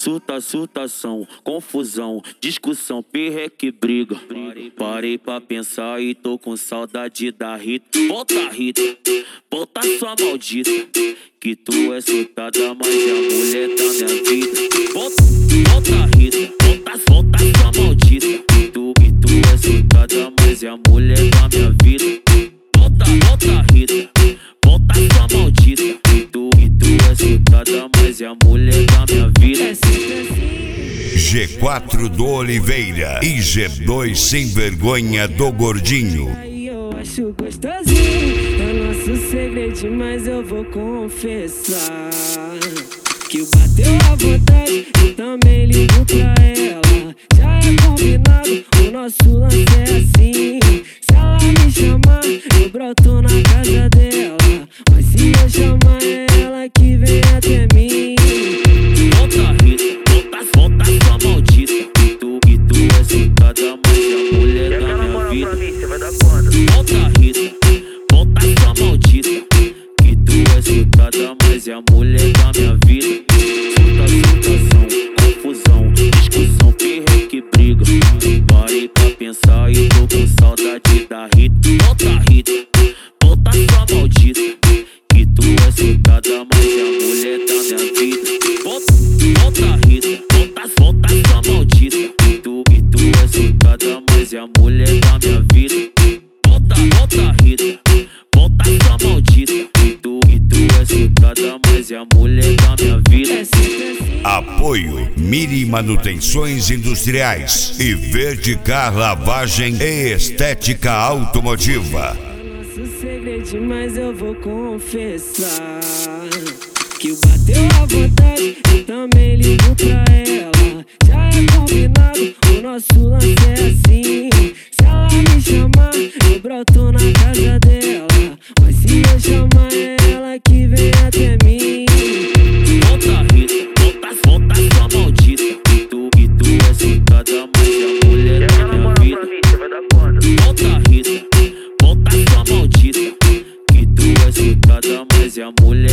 surtação, confusão, discussão, perreque, briga. Parei pra pensar e tô com saudade da Rita. Volta sua maldita, que tu é surtada, mas é a mulher da minha vida. Volta Rita, volta sua maldita, que tu é surtada, mas é a mulher da minha vida. Volta Rita, volta sua maldita, que tu é surtada, mas é a mulher da minha vida. G4 do Oliveira e G2 sem vergonha do Gordinho. Eu acho gostosinho, é nosso segredo, mas eu vou confessar que bateu à vontade e também ligo pra ela. Já é combinado, o nosso lance é assim. Se ela me chamar, eu broto na casa dela, mas se eu chamar é ela que vem até mim. Volta Rita, volta sua maldita, que tu é surtada, mas é a mulher da minha vida. Volta Rita, volta sua maldita, que tu é surtada, mas é a mulher da minha vida. Surtação, confusão, discussão, perreque, briga. Parei pra pensar e tô com saudade da Rita. Volta sua maldita, que tu é surtada, mas é a mulher da minha vida. Volta Rita, volta sua maldita, que tu é surtada, mas é a mulher da minha vida. Volta Rita, volta sua maldita, que tu é surtada, mas é a mulher da minha vida. Apoio Miri Manutenções Industriais e Verticar Lavagem e Estética Automotiva. Nosso segredo, mas eu vou confessar que bateu à vontade e também ligo pra ela. Já é combinado, o nosso lance é assim. Se ela me chamar, eu broto na casa dela, mas se eu chamar é ela que vem até mim. Volta Rita, volta sua maldita, que tu é surtada, mas é a mulher da minha vida. Volta Rita, volta sua maldita, que tu é surtada, mas é a mulher